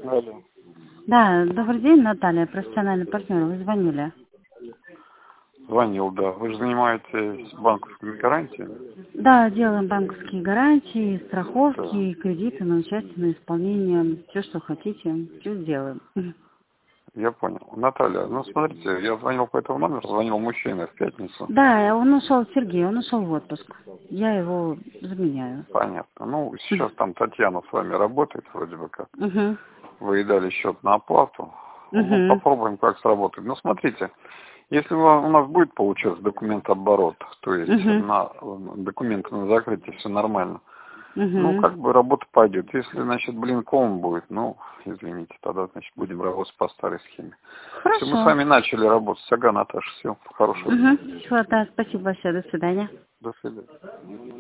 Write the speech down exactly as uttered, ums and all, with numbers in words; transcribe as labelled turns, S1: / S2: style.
S1: Алло.
S2: Да, добрый день, Наталья, профессиональный партнер. Вы звонили?
S1: Звонил, да. Вы же занимаетесь банковскими гарантиями?
S2: Да, делаем банковские гарантии,
S1: Да.
S2: страховки, кредиты на участие, на исполнение. Все, что хотите, все сделаем.
S1: Я понял. Наталья, ну смотрите, я звонил по этому номеру, звонил мужчина в пятницу.
S2: Да, он ушел, Сергей, он ушел в отпуск. Я его заменяю.
S1: Понятно. Ну, сейчас там Татьяна с вами работает вроде бы как.
S2: Угу.
S1: Вы ей дали счет на оплату. Ну,
S2: Угу.
S1: попробуем, как сработает. Ну, смотрите, если у вас- у нас будет получаться документ-оборот, то есть
S2: Угу.
S1: на документы на закрытие все нормально, ну,
S2: Угу.
S1: как бы работа пойдет. Если, значит, блин, ком будет, ну, извините, тогда, значит, будем работать по старой схеме. Все, мы с
S2: Хорошо.
S1: вами начали работать. Ага, Наташа, все, хорошего дня.
S2: Угу. Все, да, спасибо большое, до свидания.
S1: До свидания.